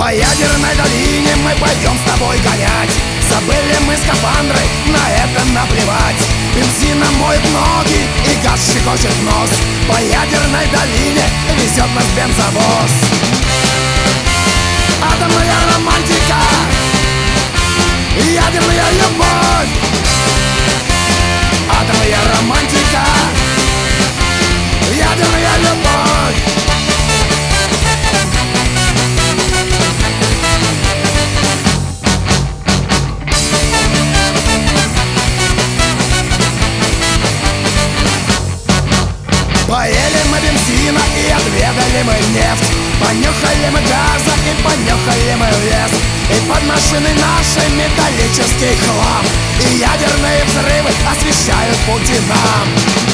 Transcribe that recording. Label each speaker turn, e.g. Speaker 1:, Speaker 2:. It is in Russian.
Speaker 1: По ядерной долине мы пойдем с тобой гонять. Забыли мы скафандры, на это наплевать. Бензином моет ноги и газ щекочет нос. По ядерной долине везет нас бензовоз. Атомная романтика, ядерная любовь. Атомная романтика, ядерная любовь. Поели мы бензина и отведали мы нефть. Понюхали мы газа и понюхали мы лес. И под машиной нашей металлический хлам. И ядерные взрывы освещают пути нам.